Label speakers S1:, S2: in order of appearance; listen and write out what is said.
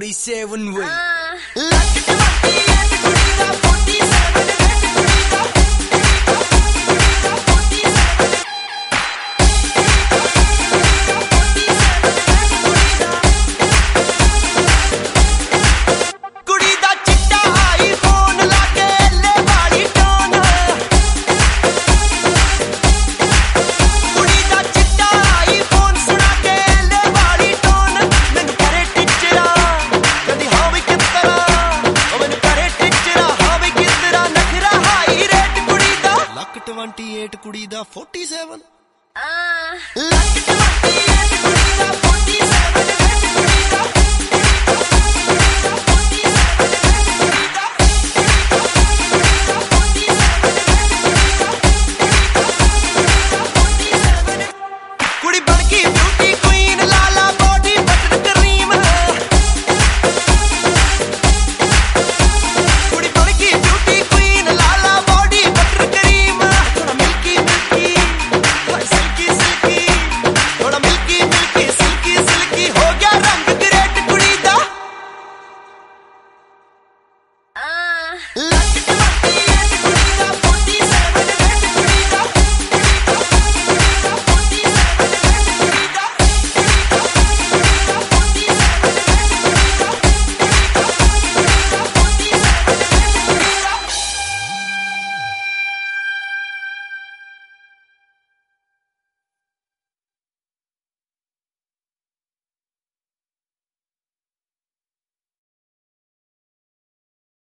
S1: 47 way ਕੁੜੀ ਦਾ 47 ਕੁੜੀ ਬਣ ਗਈ ਬਿਊਟੀ ਕੁਈਨ ਲਾਲਾ ਬੋਡੀ ਬਟਰ ਕਰੀਮ ਕੁੜੀ ਬਣ ਗਈ ਬਿਊਟੀ ਕੁਈਨ ਲਾਲਾ ਬੋਡੀ ਬਟਰ ਕਰੀਮ ਥੋੜਾ ਮਿਲਕੀ ਮਿਲਕੀ ਹਾਏ ਸਿਲਕੀ ਸਿਲਕੀ ਥੋੜਾ ਮਿਲਕੀ ਮਿਲਕੀ ਸਿਲਕੀ ਸਿਲਕੀ ਹੋ ਗਿਆ ਰੰਗ ਗ੍ਰੇਟ ਕੁੜੀ ਦਾ